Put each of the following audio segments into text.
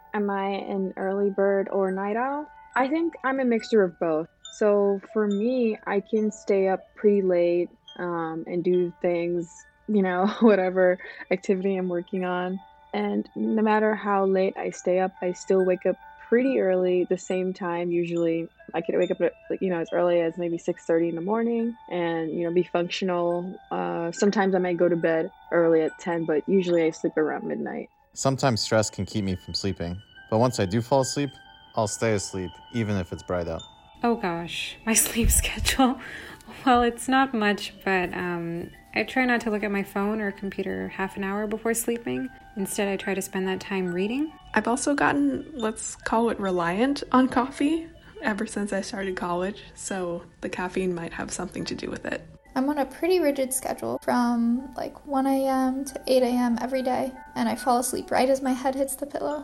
Am I an early bird or night owl? I think I'm a mixture of both. So for me, I can stay up pretty late and do things, whatever activity I'm working on. And no matter how late I stay up, I still wake up pretty early, the same time. Usually, I could wake up at as early as maybe 6:30 in the morning, and be functional. Sometimes I might go to bed early at 10, but usually I sleep around midnight. Sometimes stress can keep me from sleeping, but once I do fall asleep, I'll stay asleep even if it's bright out. Oh gosh, my sleep schedule. Well, it's not much, but I try not to look at my phone or computer half an hour before sleeping. Instead, I try to spend that time reading. I've also gotten, let's call it, reliant on coffee ever since I started college, so the caffeine might have something to do with it. I'm on a pretty rigid schedule from like 1 a.m. to 8 a.m. every day, and I fall asleep right as my head hits the pillow.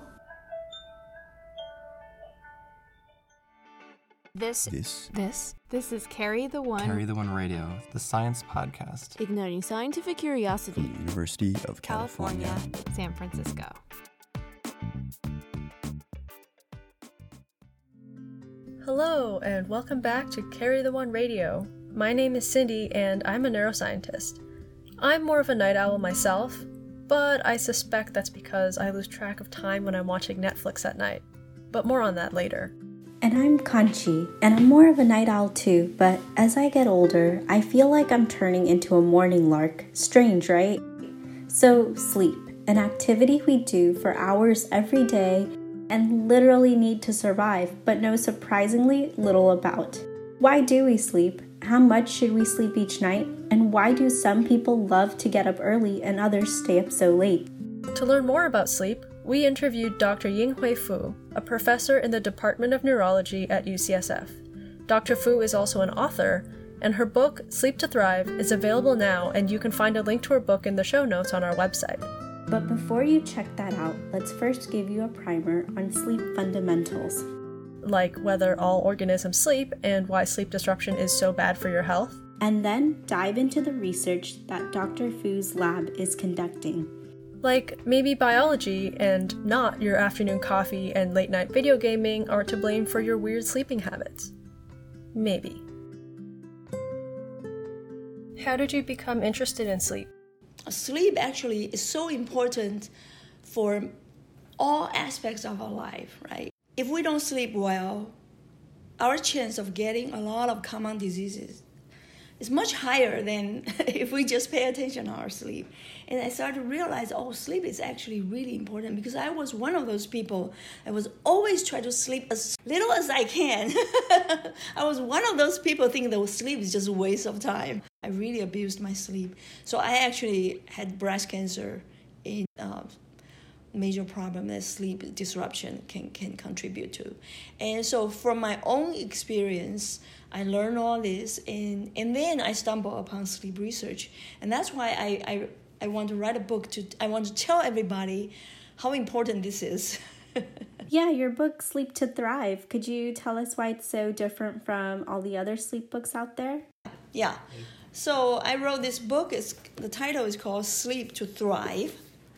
This is Carry the One. Carry the One Radio, the science podcast. Igniting scientific curiosity. From the University of California, San Francisco. Hello, and welcome back to Carry the One Radio. My name is Cindy, and I'm a neuroscientist. I'm more of a night owl myself, but I suspect that's because I lose track of time when I'm watching Netflix at night. But more on that later. And I'm Kanchi, and I'm more of a night owl too, but as I get older, I feel like I'm turning into a morning lark. Strange, right? So, sleep, an activity we do for hours every day and literally need to survive, but know surprisingly little about. Why do we sleep? How much should we sleep each night? And why do some people love to get up early and others stay up so late? To learn more about sleep, we interviewed Dr. Yinghui Fu, a professor in the Department of Neurology at UCSF. Dr. Fu is also an author, and her book, Sleep to Thrive, is available now, and you can find a link to her book in the show notes on our website. But before you check that out, let's first give you a primer on sleep fundamentals. Like whether all organisms sleep and why sleep disruption is so bad for your health. And then dive into the research that Dr. Fu's lab is conducting. Like maybe biology and not your afternoon coffee and late night video gaming are to blame for your weird sleeping habits. Maybe. How did you become interested in sleep? Sleep actually is so important for all aspects of our life, right? If we don't sleep well, our chance of getting a lot of common diseases is much higher than if we just pay attention to our sleep. And I started to realize, sleep is actually really important, because I was one of those people that was always trying to sleep as little as I can. I was one of those people thinking that sleep is just a waste of time. I really abused my sleep. So I actually had breast cancer, in major problem that sleep disruption can contribute to. And so from my own experience, I learned all this, and then I stumbled upon sleep research. And that's why I want to write a book. I want to tell everybody how important this is. Yeah, your book, Sleep to Thrive. Could you tell us why it's so different from all the other sleep books out there? Yeah. So I wrote this book. The title is called Sleep to Thrive.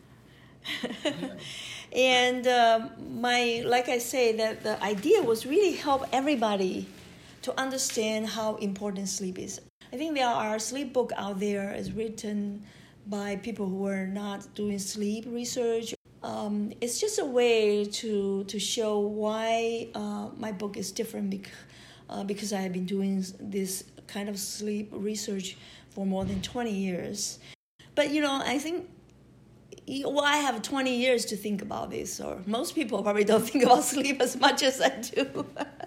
And like I say, that the idea was really help everybody to understand how important sleep is. I think there are sleep book out there is written by people who are not doing sleep research. It's just a way to show why my book is different, because I have been doing this kind of sleep research for more than 20 years. But I think I have 20 years to think about this, or most people probably don't think about sleep as much as I do.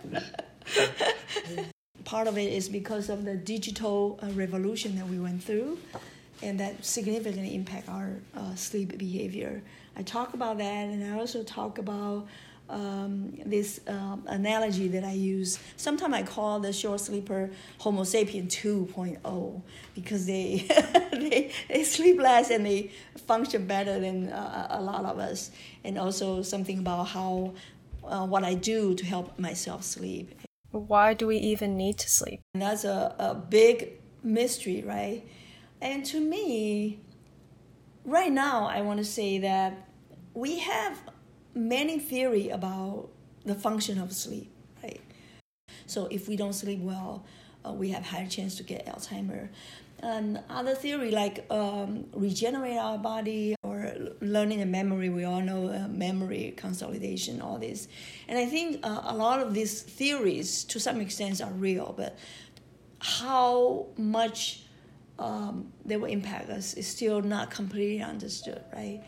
Part of it is because of the digital revolution that we went through, and that significantly impact our sleep behavior. I talk about that, and I also talk about this analogy that I use. Sometimes I call the short sleeper Homo sapien 2.0, because they they sleep less and they function better than a lot of us. And also something about how what I do to help myself sleep. Why do we even need to sleep? And that's a big mystery, right? And to me, right now, I want to say that we have many theory about the function of sleep, right? So if we don't sleep well, we have higher chance to get Alzheimer's. And other theory like regenerate our body or learning and memory, we all know memory consolidation, all this. And I think a lot of these theories to some extent are real, but how much they will impact us is still not completely understood, right?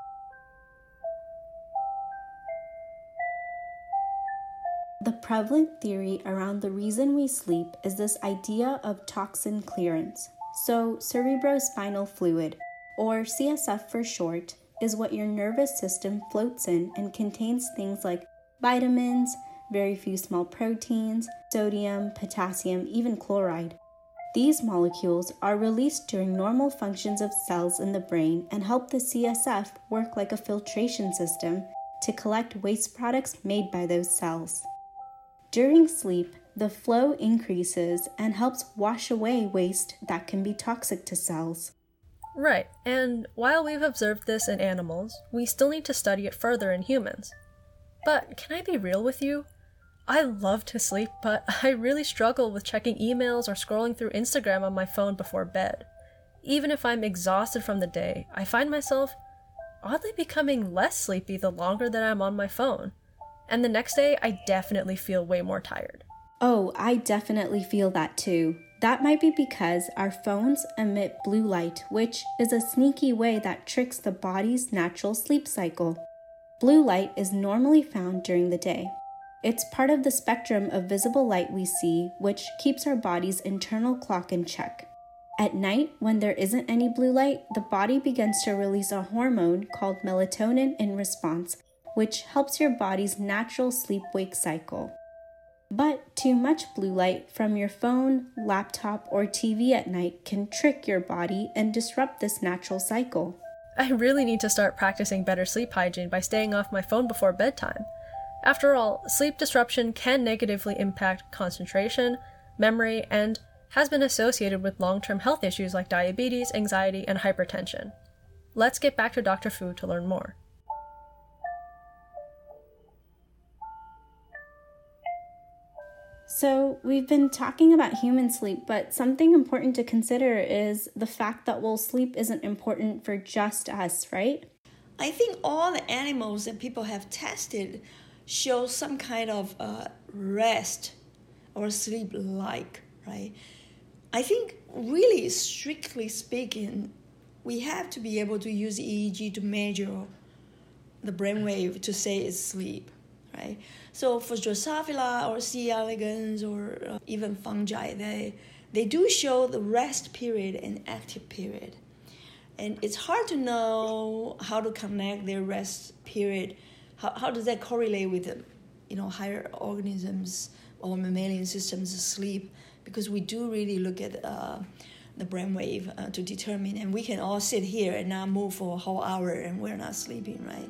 The prevalent theory around the reason we sleep is this idea of toxin clearance. So, cerebrospinal fluid, or CSF for short, is what your nervous system floats in and contains things like vitamins, very few small proteins, sodium, potassium, even chloride. These molecules are released during normal functions of cells in the brain and help the CSF work like a filtration system to collect waste products made by those cells. During sleep, the flow increases and helps wash away waste that can be toxic to cells. Right, and while we've observed this in animals, we still need to study it further in humans. But can I be real with you? I love to sleep, but I really struggle with checking emails or scrolling through Instagram on my phone before bed. Even if I'm exhausted from the day, I find myself oddly becoming less sleepy the longer that I'm on my phone. And the next day, I definitely feel way more tired. Oh, I definitely feel that too. That might be because our phones emit blue light, which is a sneaky way that tricks the body's natural sleep cycle. Blue light is normally found during the day. It's part of the spectrum of visible light we see, which keeps our body's internal clock in check. At night, when there isn't any blue light, the body begins to release a hormone called melatonin in response, which helps your body's natural sleep-wake cycle. But too much blue light from your phone, laptop, or TV at night can trick your body and disrupt this natural cycle. I really need to start practicing better sleep hygiene by staying off my phone before bedtime. After all, sleep disruption can negatively impact concentration, memory, and has been associated with long-term health issues like diabetes, anxiety, and hypertension. Let's get back to Dr. Fu to learn more. So we've been talking about human sleep, but something important to consider is the fact that sleep isn't important for just us, right? I think all the animals that people have tested show some kind of rest or sleep-like, right? I think really, strictly speaking, we have to be able to use EEG to measure the brainwave to say it's sleep, right? So for Drosophila or C. elegans or even fungi, they do show the rest period and active period. And it's hard to know how to connect their rest period. How does that correlate with higher organisms or mammalian systems sleep? Because we do really look at the brainwave to determine, and we can all sit here and not move for a whole hour and we're not sleeping, right?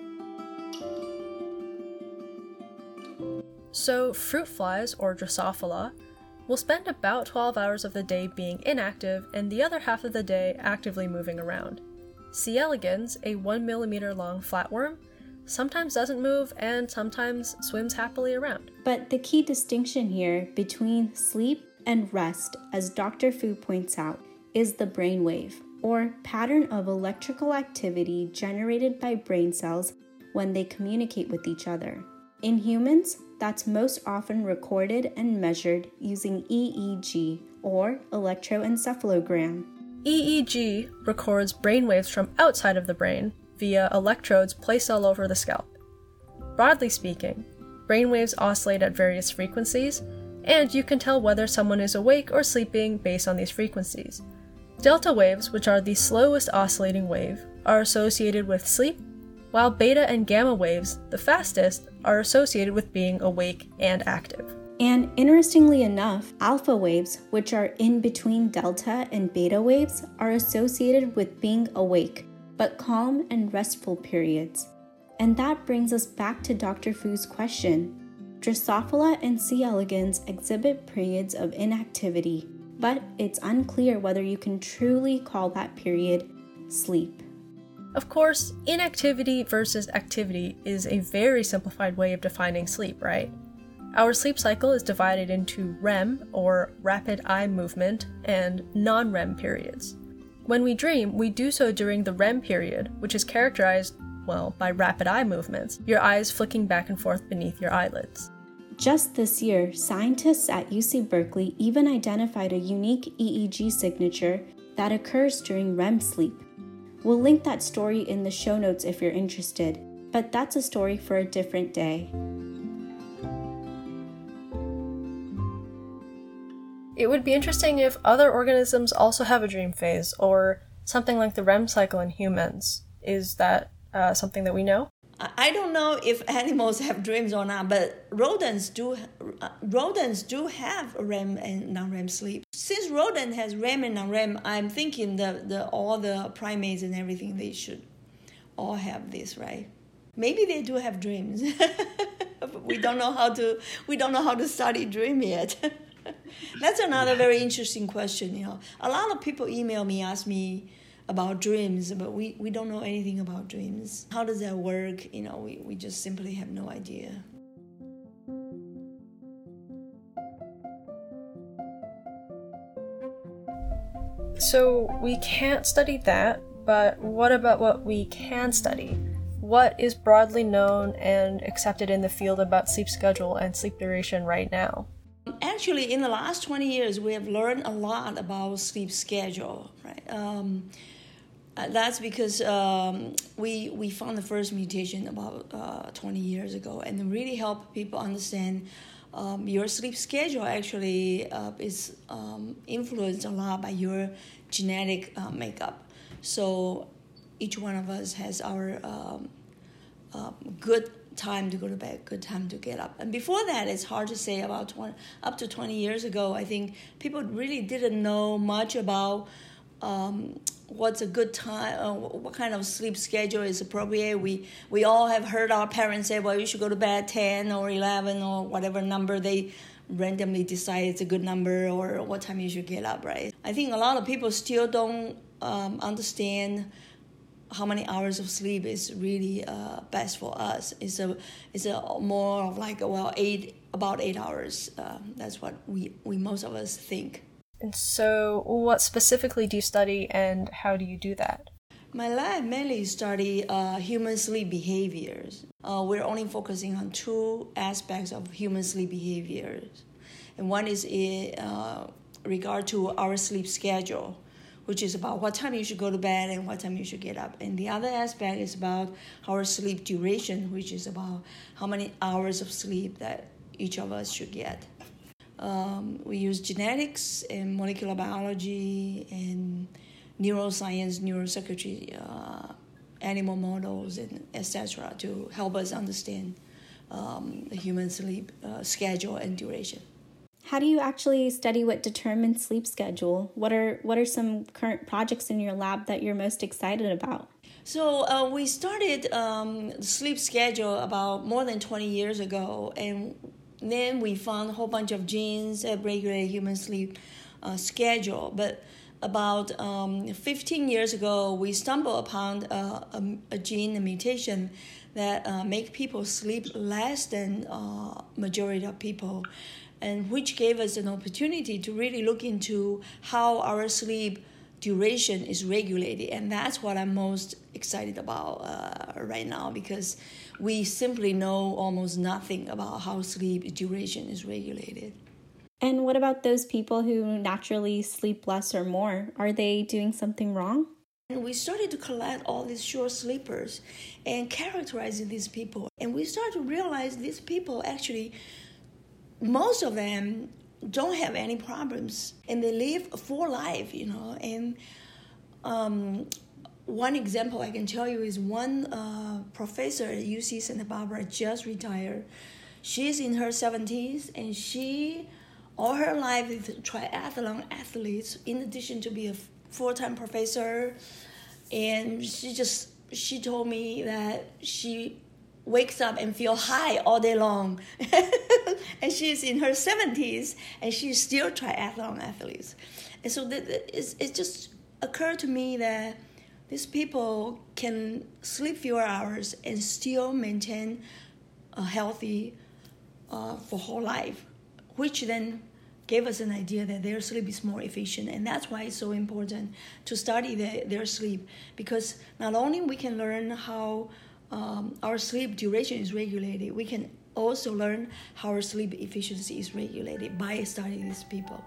So fruit flies, or Drosophila, will spend about 12 hours of the day being inactive and the other half of the day actively moving around. C. elegans, a 1 millimeter long flatworm, sometimes doesn't move and sometimes swims happily around. But the key distinction here between sleep and rest, as Dr. Fu points out, is the brainwave, or pattern of electrical activity generated by brain cells when they communicate with each other. In humans, that's most often recorded and measured using EEG, or electroencephalogram. EEG records brainwaves from outside of the brain via electrodes placed all over the scalp. Broadly speaking, brainwaves oscillate at various frequencies, and you can tell whether someone is awake or sleeping based on these frequencies. Delta waves, which are the slowest oscillating wave, are associated with sleep, while beta and gamma waves, the fastest, are associated with being awake and active. And interestingly enough, alpha waves, which are in between delta and beta waves, are associated with being awake, but calm and restful periods. And that brings us back to Dr. Fu's question. Drosophila and C. elegans exhibit periods of inactivity, but it's unclear whether you can truly call that period sleep. Of course, inactivity versus activity is a very simplified way of defining sleep, right? Our sleep cycle is divided into REM, or rapid eye movement, and non-REM periods. When we dream, we do so during the REM period, which is characterized, well, by rapid eye movements, your eyes flicking back and forth beneath your eyelids. Just this year, scientists at UC Berkeley even identified a unique EEG signature that occurs during REM sleep. We'll link that story in the show notes if you're interested, but that's a story for a different day. It would be interesting if other organisms also have a dream phase, or something like the REM cycle in humans. Is that something that we know? I don't know if animals have dreams or not, but rodents do have REM and non-REM sleep. Since rodent has REM and non-REM, I'm thinking all the primates and everything, they should all have this, right? Maybe they do have dreams. We don't know how to study dream yet. That's another very interesting question. A lot of people email me, ask me about dreams, but we don't know anything about dreams. How does that work? We just simply have no idea. So we can't study that, but what about what we can study? What is broadly known and accepted in the field about sleep schedule and sleep duration right now? Actually, in the last 20 years, we have learned a lot about sleep schedule, right? That's because we found the first mutation about 20 years ago, and it really helped people understand your sleep schedule actually is influenced a lot by your genetic makeup. So each one of us has our good time to go to bed, good time to get up. And before that, it's hard to say. About up to 20 years ago, I think people really didn't know much about what's a good time, what kind of sleep schedule is appropriate. We all have heard our parents say, well, you should go to bed at 10 or 11 or whatever number they randomly decide it's a good number, or what time you should get up, right? I think a lot of people still don't understand how many hours of sleep is really best for us. It's a more of like, about 8 hours. That's what we most of us think. And so what specifically do you study, and how do you do that? My lab mainly study human sleep behaviors. We're only focusing on two aspects of human sleep behaviors. And one is in regard to our sleep schedule, which is about what time you should go to bed and what time you should get up. And the other aspect is about our sleep duration, which is about how many hours of sleep that each of us should get. We use genetics and molecular biology and neuroscience, neurocircuitry, animal models, and etc. to help us understand the human sleep schedule and duration. How do you actually study what determines sleep schedule? What are some current projects in your lab that you're most excited about? So we started the sleep schedule about more than 20 years ago, and then we found a whole bunch of genes that regulate human sleep schedule. But about 15 years ago, we stumbled upon a gene, a mutation that make people sleep less than majority of people, and which gave us an opportunity to really look into how our sleep duration is regulated. And that's what I'm most excited about right now, because we simply know almost nothing about how sleep duration is regulated. And what about those people who naturally sleep less or more? Are they doing something wrong? And we started to collect all these short sleepers and characterizing these people. And we started to realize these people actually, most of them don't have any problems, and they live a full life, And one example I can tell you is one professor at UC Santa Barbara just retired. She's in her 70s, and she, all her life, is a triathlon athlete, in addition to be a full-time professor. And she told me that she wakes up and feel high all day long. And she's in her 70s, and she's still triathlon athlete. And so it just occurred to me that these people can sleep fewer hours and still maintain a healthy for whole life, which then gave us an idea that their sleep is more efficient. And that's why it's so important to study their sleep, because not only we can learn how our sleep duration is regulated, we can also learn how our sleep efficiency is regulated by studying these people.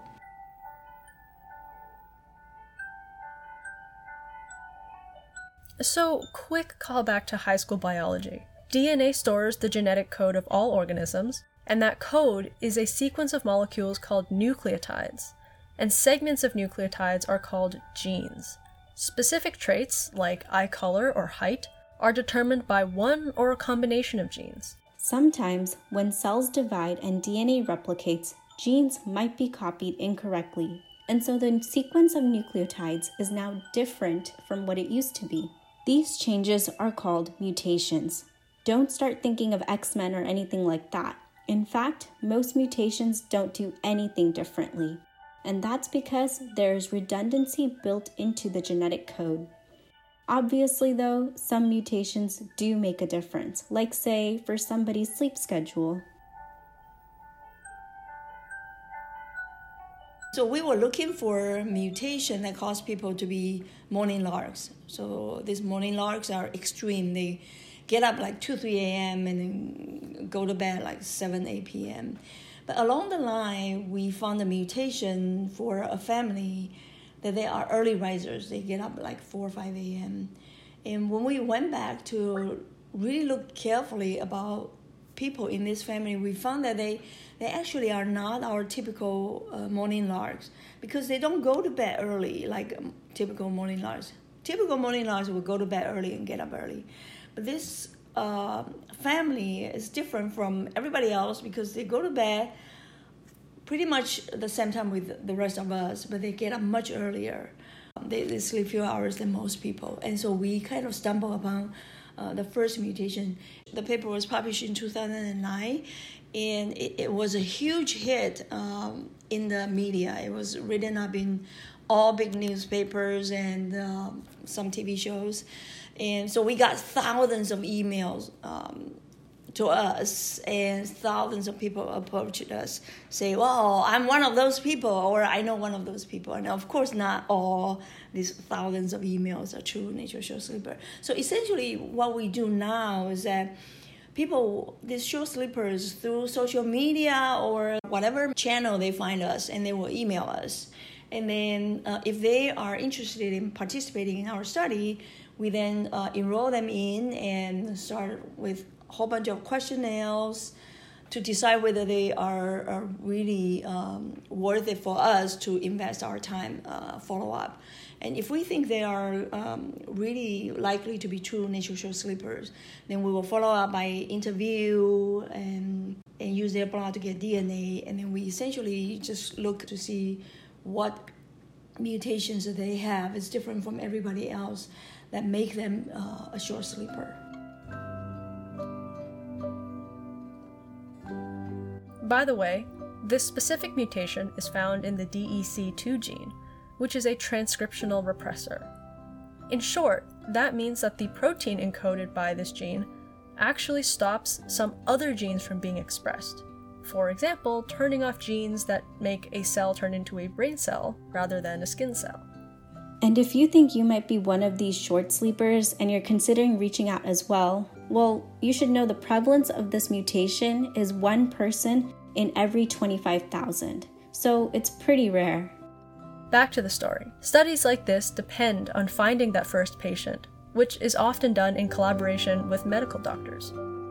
So, quick callback to high school biology. DNA stores the genetic code of all organisms, and that code is a sequence of molecules called nucleotides, and segments of nucleotides are called genes. Specific traits, like eye color or height, are determined by one or a combination of genes. Sometimes, when cells divide and DNA replicates, genes might be copied incorrectly, and so the sequence of nucleotides is now different from what it used to be. These changes are called mutations. Don't start thinking of X-Men or anything like that. In fact, most mutations don't do anything differently, and that's because there is redundancy built into the genetic code. Obviously, though, some mutations do make a difference, like say, for somebody's sleep schedule. So we were looking for mutation that cause people to be morning larks. So these morning larks are extreme. They get up like 2, 3 a.m. and then go to bed like 7, 8 p.m. But along the line, we found a mutation for a family that they are early risers. They get up like 4 or 5 a.m. And when we went back to really look carefully about people in this family, we found that they actually are not our typical morning larks, because they don't go to bed early like typical morning larks. Typical morning larks will go to bed early and get up early. But this family is different from everybody else because they go to bed pretty much the same time with the rest of us, but they get up much earlier. They sleep fewer hours than most people. And so we kind of stumbled upon the first mutation. The paper was published in 2009, and it was a huge hit in the media. It was written up in all big newspapers and some TV shows. And so we got thousands of emails to us, and thousands of people approached us, say, well, I'm one of those people, or I know one of those people. And of course, not all these thousands of emails are true Nature Short Sleeper. So essentially what we do now is that people, these short sleepers, through social media or whatever channel they find us, and they will email us. And then if they are interested in participating in our study, we then enroll them in and start with a whole bunch of questionnaires to decide whether they are really worth it for us to invest our time follow-up. And if we think they are really likely to be true nature short sleepers, then we will follow up by interview and use their blood to get DNA. And then we essentially just look to see what mutations that they have is different from everybody else that make them a short sleeper. By the way, this specific mutation is found in the DEC2 gene, which is a transcriptional repressor. In short, that means that the protein encoded by this gene actually stops some other genes from being expressed. For example, turning off genes that make a cell turn into a brain cell rather than a skin cell. And if you think you might be one of these short sleepers and you're considering reaching out as well, you should know the prevalence of this mutation is 1 person in every 25,000. So it's pretty rare. Back to the story. Studies like this depend on finding that first patient, which is often done in collaboration with medical doctors.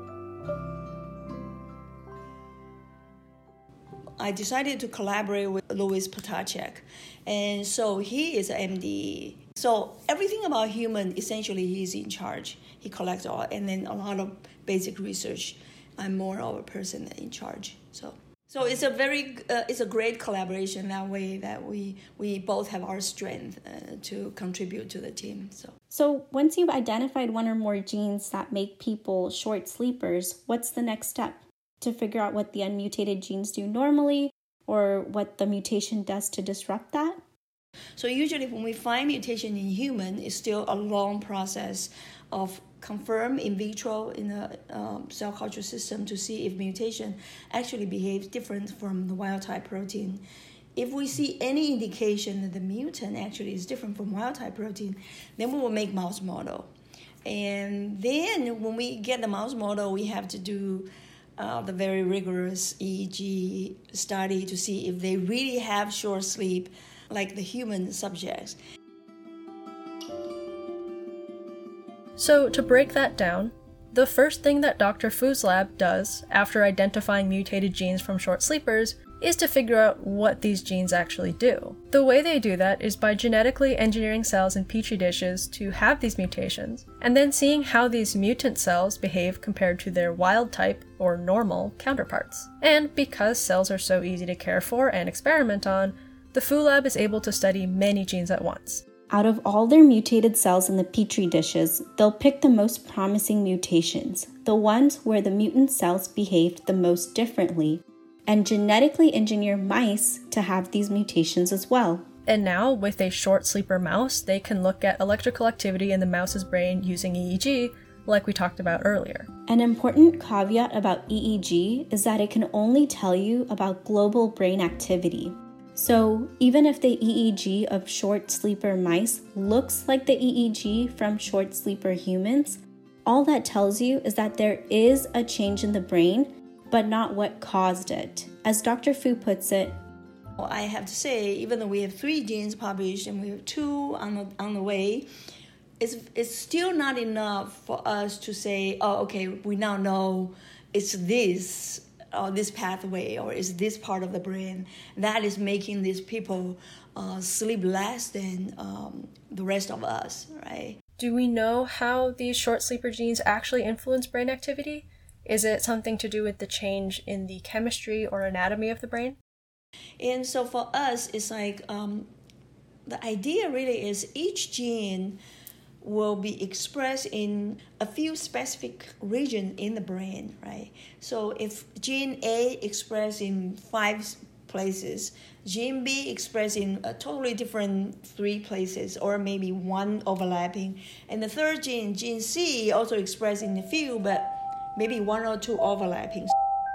I decided to collaborate with Louis Potacek, and so he is an MD. So everything about human, essentially, he's in charge. He collects all, and then a lot of basic research. I'm more of a person in charge. So it's a great collaboration that way that we both have our strength to contribute to the team. So once you've identified one or more genes that make people short sleepers, what's the next step? To figure out what the unmutated genes do normally, or what the mutation does to disrupt that? So usually when we find mutation in human, it's still a long process of confirm in vitro in a cell culture system to see if mutation actually behaves different from the wild type protein. If we see any indication that the mutant actually is different from wild type protein, then we will make mouse model. And then when we get the mouse model, we have to do the very rigorous EEG study to see if they really have short sleep like the human subjects. So to break that down, the first thing that Dr. Fu's lab does after identifying mutated genes from short sleepers is to figure out what these genes actually do. The way they do that is by genetically engineering cells in petri dishes to have these mutations, and then seeing how these mutant cells behave compared to their wild type or normal counterparts. And because cells are so easy to care for and experiment on, the Fu lab is able to study many genes at once. Out of all their mutated cells in the petri dishes, they'll pick the most promising mutations, the ones where the mutant cells behaved the most differently, and genetically engineer mice to have these mutations as well. And now, with a short sleeper mouse, they can look at electrical activity in the mouse's brain using EEG, like we talked about earlier. An important caveat about EEG is that it can only tell you about global brain activity. So even if the EEG of short sleeper mice looks like the EEG from short sleeper humans, all that tells you is that there is a change in the brain, but not what caused it. As Dr. Fu puts it, I have to say, even though we have 3 genes published and we have 2 on the way, it's still not enough for us to say, oh, okay, we now know it's this pathway or is this part of the brain that is making these people sleep less than the rest of us, right? Do we know how these short sleeper genes actually influence brain activity? Is it something to do with the change in the chemistry or anatomy of the brain? And so for us, it's like the idea really is each gene will be expressed in a few specific regions in the brain, right? So if gene A expressed in 5 places, gene B expressed in a totally different 3 places, or maybe 1 overlapping, and the third gene, gene C, also expressed in a few, but maybe 1 or 2 overlapping.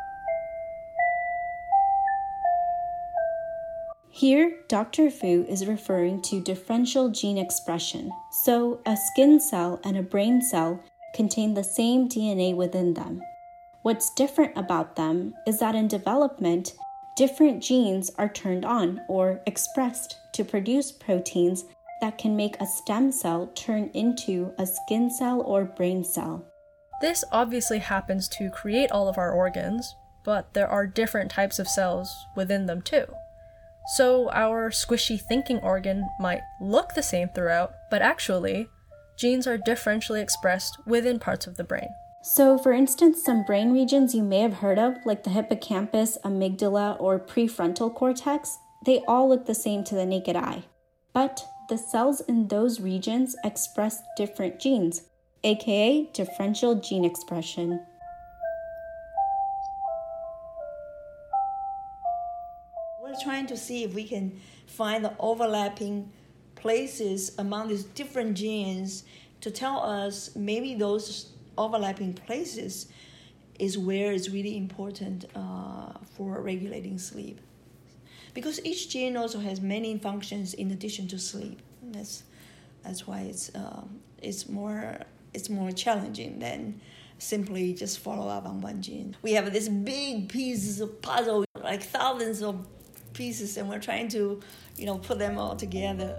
Here, Dr. Fu is referring to differential gene expression. So, a skin cell and a brain cell contain the same DNA within them. What's different about them is that in development, different genes are turned on or expressed to produce proteins that can make a stem cell turn into a skin cell or brain cell. This obviously happens to create all of our organs, but there are different types of cells within them too. So our squishy thinking organ might look the same throughout, but actually, genes are differentially expressed within parts of the brain. So for instance, some brain regions you may have heard of, like the hippocampus, amygdala, or prefrontal cortex, they all look the same to the naked eye. But the cells in those regions express different genes, aka differential gene expression. We're trying to see if we can find the overlapping places among these different genes to tell us maybe those overlapping places is where it's really important for regulating sleep. Because each gene also has many functions in addition to sleep. That's why it's more challenging than simply just follow up on one gene. We have this big pieces of puzzle, like thousands of pieces, and we're trying to, put them all together.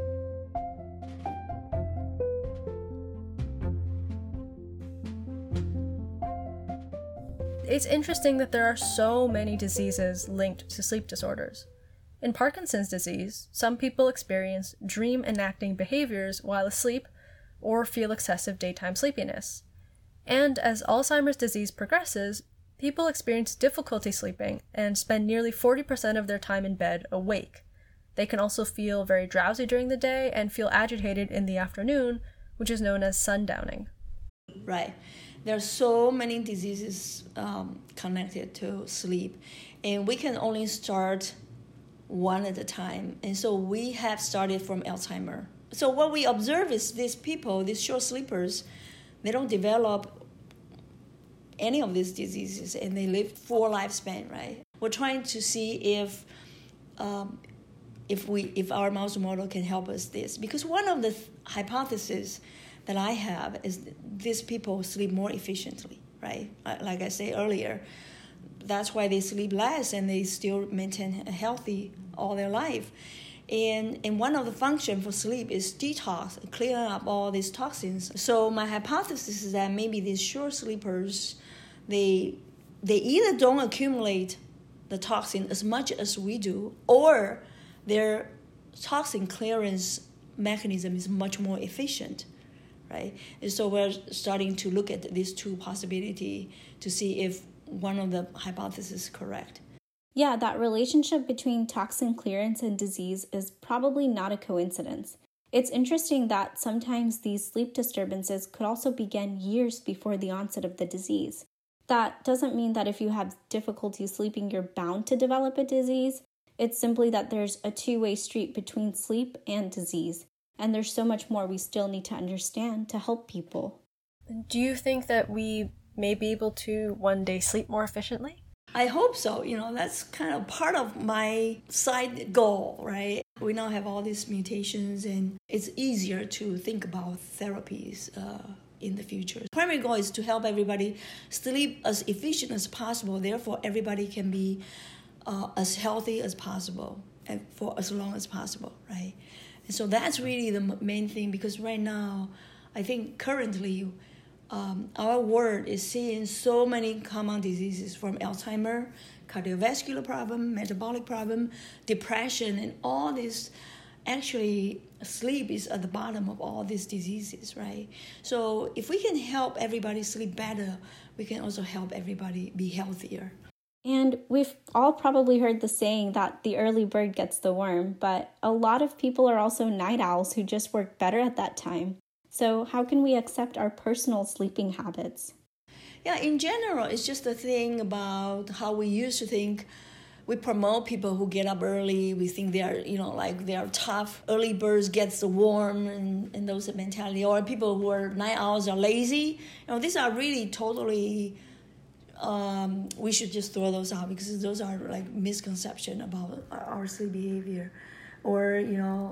It's interesting that there are so many diseases linked to sleep disorders. In Parkinson's disease, some people experience dream enacting behaviors while asleep or feel excessive daytime sleepiness. And as Alzheimer's disease progresses, people experience difficulty sleeping and spend nearly 40% of their time in bed awake. They can also feel very drowsy during the day and feel agitated in the afternoon, which is known as sundowning. Right. There are so many diseases connected to sleep, and we can only start one at a time. And so we have started from Alzheimer. So what we observe is these people, these short sleepers, they don't develop any of these diseases, and they live full lifespan, right? We're trying to see if our mouse model can help us this. Because one of the hypotheses that I have is these people sleep more efficiently, right? Like I said earlier, that's why they sleep less and they still maintain healthy all their life. And one of the functions for sleep is detox, clearing up all these toxins. So my hypothesis is that maybe these short sleepers, they either don't accumulate the toxin as much as we do, or their toxin clearance mechanism is much more efficient, right? And so we're starting to look at these two possibilities to see if one of the hypotheses is correct. Yeah, that relationship between toxin clearance and disease is probably not a coincidence. It's interesting that sometimes these sleep disturbances could also begin years before the onset of the disease. That doesn't mean that if you have difficulty sleeping, you're bound to develop a disease. It's simply that there's a two-way street between sleep and disease, and there's so much more we still need to understand to help people. Do you think that we may be able to one day sleep more efficiently? I hope so. That's kind of part of my side goal, right? We now have all these mutations, and it's easier to think about therapies in the future. The primary goal is to help everybody sleep as efficient as possible. Therefore, everybody can be as healthy as possible and for as long as possible, right? And so that's really the main thing, because right now, I think currently, our world is seeing so many common diseases, from Alzheimer, cardiovascular problem, metabolic problem, depression, and all this. Actually, sleep is at the bottom of all these diseases, right? So if we can help everybody sleep better, we can also help everybody be healthier. And we've all probably heard the saying that the early bird gets the worm, but a lot of people are also night owls who just work better at that time. So how can we accept our personal sleeping habits? Yeah, in general, it's just a thing about how we used to think. We promote people who get up early. We think they are, they are tough. Early birds gets the worm, and those mentality. Or people who are night owls are lazy. These are really totally. We should just throw those out, because those are like misconception about our sleep behavior, or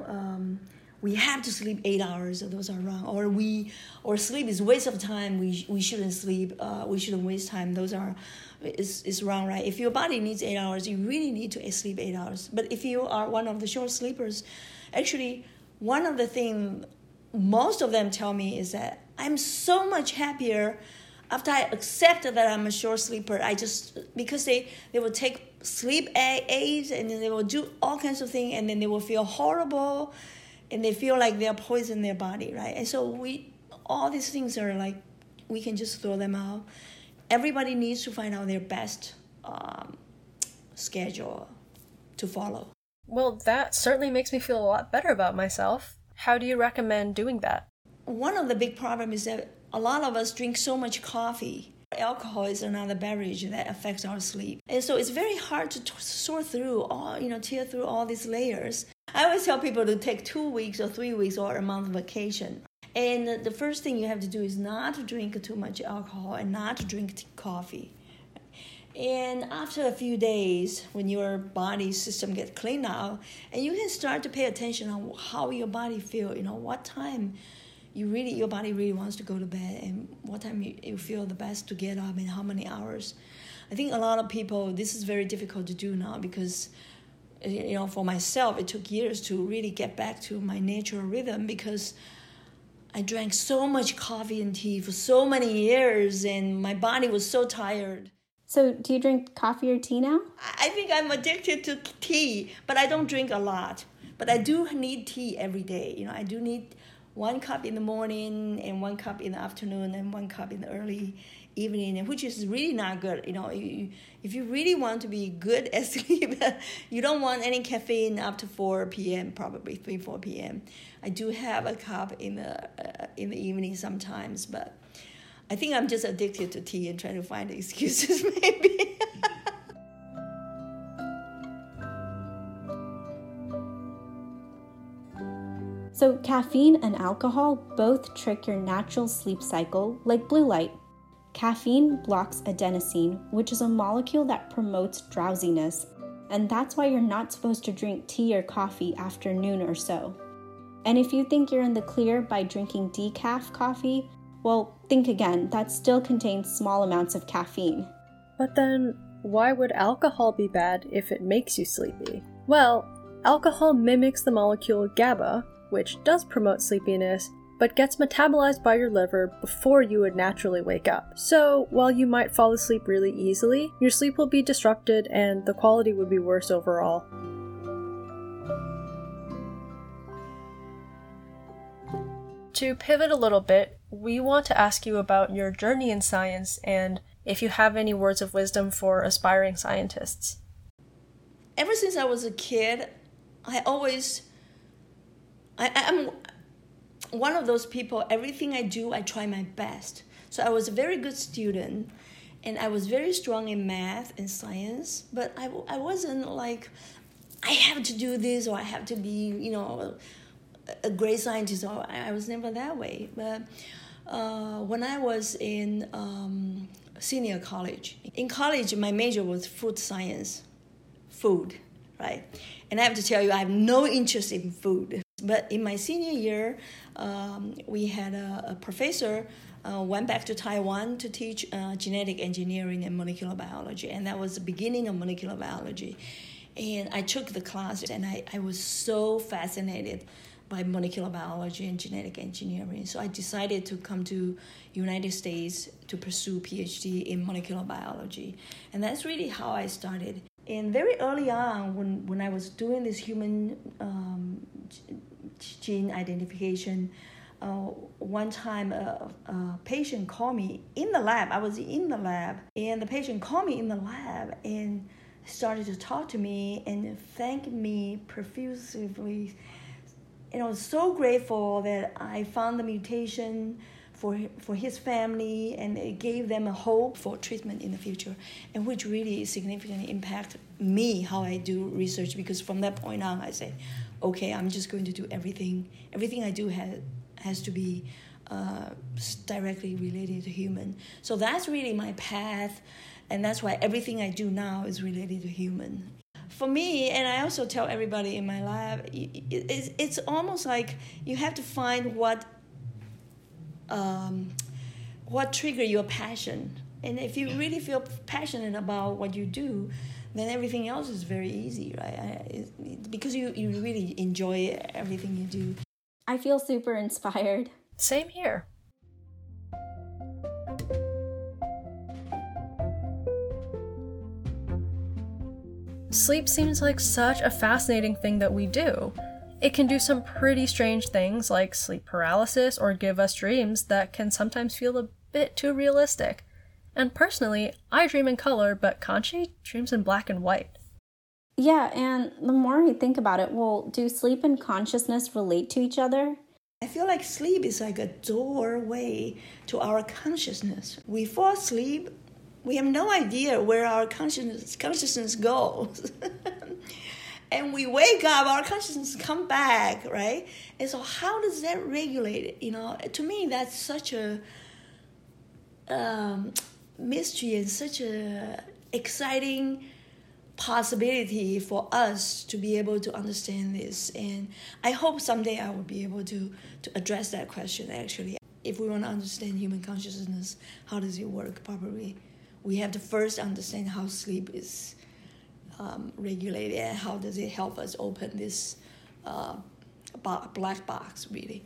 we have to sleep 8 hours. Those are wrong. Or sleep is waste of time. We shouldn't sleep. We shouldn't waste time. Those are is wrong, right? If your body needs 8 hours, you really need to sleep 8 hours. But if you are one of the short sleepers, actually, one of the things most of them tell me is that I'm so much happier after I accepted that I'm a short sleeper. Because they will take sleep aids, and then they will do all kinds of things, and then they will feel horrible, and they feel like they're poisoning their body, right? And so all these things are like, we can just throw them out. Everybody needs to find out their best schedule to follow. Well, that certainly makes me feel a lot better about myself. How do you recommend doing that? One of the big problems is that a lot of us drink so much coffee. Alcohol is another beverage that affects our sleep. And so it's very hard to sort through tear through all these layers. I always tell people to take 2 weeks or 3 weeks or a month vacation. And the first thing you have to do is not to drink too much alcohol and not to drink coffee. And after a few days, when your body system gets cleaned out, and you can start to pay attention on how your body feels, what time your body really wants to go to bed, and what time you feel the best to get up, and how many hours. I think a lot of people, this is very difficult to do now, because for myself, it took years to really get back to my natural rhythm, because I drank so much coffee and tea for so many years, and my body was so tired. So do you drink coffee or tea now? I think I'm addicted to tea, but I don't drink a lot. But I do need tea every day. I do need 1 cup in the morning, and 1 cup in the afternoon, and 1 cup in the early evening, which is really not good. If you really want to be good at sleep, you don't want any caffeine up to 4 p.m., probably 3, 4 p.m. I do have a cup in the evening sometimes, but I think I'm just addicted to tea and trying to find excuses maybe. So caffeine and alcohol both trick your natural sleep cycle like blue light. Caffeine blocks adenosine, which is a molecule that promotes drowsiness, and that's why you're not supposed to drink tea or coffee after noon or so. And if you think you're in the clear by drinking decaf coffee, well, think again, that still contains small amounts of caffeine. But then, why would alcohol be bad if it makes you sleepy? Well, alcohol mimics the molecule GABA, which does promote sleepiness, but gets metabolized by your liver before you would naturally wake up. So, while you might fall asleep really easily, your sleep will be disrupted and the quality would be worse overall. To pivot a little bit, we want to ask you about your journey in science and if you have any words of wisdom for aspiring scientists. Ever since I was a kid, I'm one of those people, everything I do, I try my best. So I was a very good student, and I was very strong in math and science, but I wasn't like, I have to do this, or I have to be, a great scientist, or I was never that way. But when I was in senior college, in college, my major was food science, food, right? And I have to tell you, I have no interest in food. But in my senior year, we had a professor went back to Taiwan to teach genetic engineering and molecular biology, and that was the beginning of molecular biology. And I took the class, and I was so fascinated by molecular biology and genetic engineering. So I decided to come to United States to pursue PhD in molecular biology. And that's really how I started. And very early on, when I was doing this human gene identification, one time a patient called me in the lab. I was in the lab, and the patient called me in the lab and started to talk to me and thank me profusely. And I was so grateful that I found the mutation for his family, and it gave them a hope for treatment in the future, and which really significantly impacted me, how I do research, because from that point on, I said, okay, I'm just going to do everything. Everything I do has to be directly related to human. So that's really my path, and that's why everything I do now is related to human. For me, and I also tell everybody in my lab, it's almost like you have to find what trigger your passion. And if you really feel passionate about what you do, then everything else is very easy, right? Because you really enjoy everything you do. I feel super inspired. Same here. Sleep seems like such a fascinating thing that we do. It can do some pretty strange things like sleep paralysis or give us dreams that can sometimes feel a bit too realistic. And personally, I dream in color, but Kanchi dreams in black and white. Yeah, and the more I think about it, well, do sleep and consciousness relate to each other? I feel like sleep is like a doorway to our consciousness. We fall asleep, we have no idea where our consciousness goes. And we wake up, our consciousness come back, right? And so how does that regulate it? To me, that's such a mystery and such a exciting possibility for us to be able to understand this. And I hope someday I will be able to address that question, actually. If we want to understand human consciousness, how does it work properly? We have to first understand how sleep is regulated, and how does it help us open this black box, really.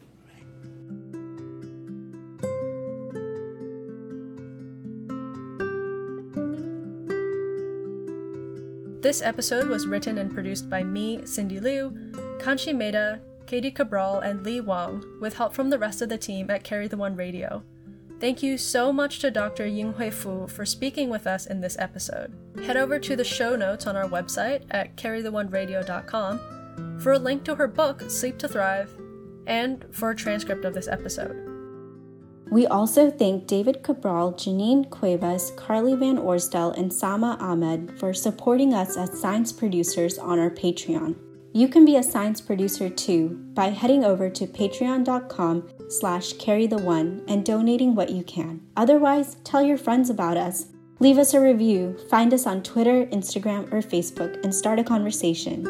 This episode was written and produced by me, Cindy Liu, Kanchi Maeda, Katie Cabral, and Lee Wang, with help from the rest of the team at Carry the One Radio. Thank you so much to Dr. Yinghui Fu for speaking with us in this episode. Head over to the show notes on our website at carrytheoneradio.com for a link to her book, Sleep to Thrive, and for a transcript of this episode. We also thank David Cabral, Janine Cuevas, Carly Van Orsdel, and Sama Ahmed for supporting us as science producers on our Patreon. You can be a science producer too by heading over to patreon.com/carrytheone and donating what you can. Otherwise, tell your friends about us. Leave us a review, find us on Twitter, Instagram, or Facebook, and start a conversation.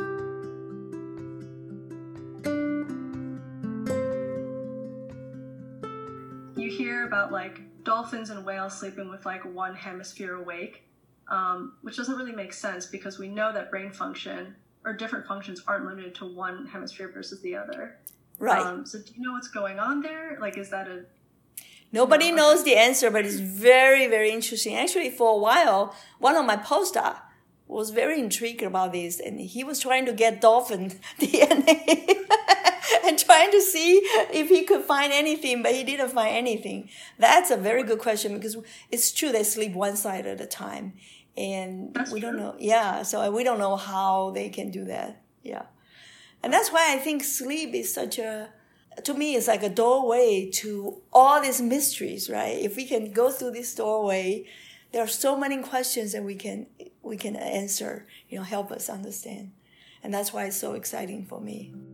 You hear about dolphins and whales sleeping with one hemisphere awake, which doesn't really make sense because we know that brain function or different functions aren't limited to one hemisphere versus the other. Right. So do you know what's going on there? Is that a... Nobody knows the answer, but it's very, very interesting. Actually, for a while, one of my postdocs was very intrigued about this, and he was trying to get dolphin DNA and trying to see if he could find anything, but he didn't find anything. That's a very good question because it's true they sleep one side at a time. And we don't know. Yeah, so we don't know how they can do that. Yeah. And that's why I think sleep is to me, it's like a doorway to all these mysteries, right? If we can go through this doorway, there are so many questions that we can answer, help us understand. And that's why it's so exciting for me.